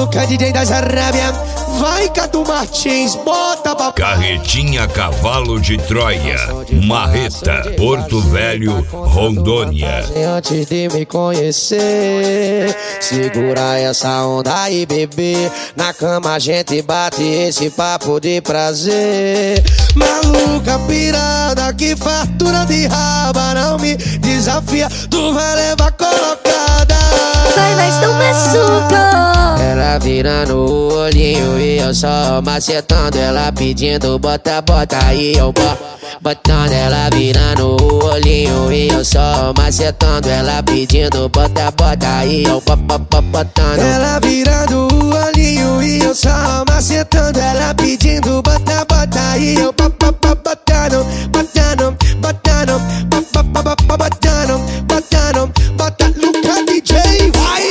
Maluca, DJ das Arábia. Vai, Cadu Martins, bota pra... Carretinha Cavalo de Troia, Marreta, Porto Velho, Rondônia. Antes de me conhecer, segura essa onda aí, bebê. Na cama a gente bate esse papo de prazer. Maluca, pirada, que fartura de raba. Não me desafia, tu vai levar colocada. Vai, mas não machuca. Ela virando o olhinho e eu só macetando. Ela pedindo bota, bota aí eu botando. Ela virando o olhinho e eu só macetando. Ela pedindo bota, bota aí eu botando. Ela virando o olhinho e eu só macetando. Ela pedindo bota, bota aí eu botando, botando, botando, botando, botando, bota Luca DJ, vai!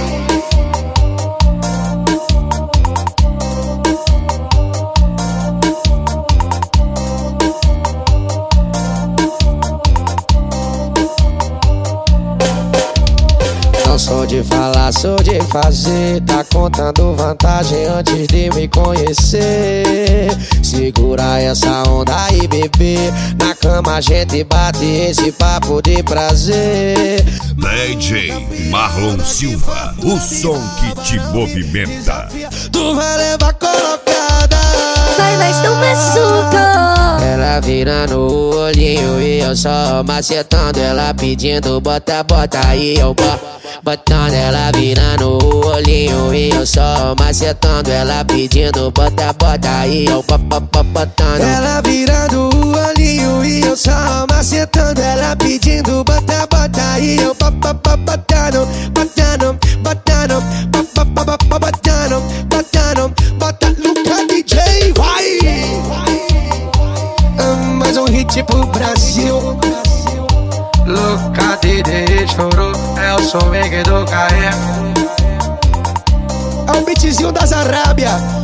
Não sou de falar, sou de fazer. Tá contando vantagem antes de me conhecer. Segura essa onda aí, bebê. Na cama a gente bate esse papo de prazer. DJ Marlon Silva, o som que te movimenta. Tu vai levar colocada. Vai, mas não machuca. Ela virando o olhinho e eu só macetando. Ela pedindo bota, bota aí eu botando. Ela virando o olhinho e eu só macetando. Ela pedindo bota, bota aí eu botando. Ela virando o olhinho e eu só macetando. Ela pedindo bota, bota aí eu botando, botando, botando, botando, botando, bota Luca DJ, vai! Mais um hit pro Brasil. Luca DJ chorou, é o swing do Caê. É o beatzinho das Arábia.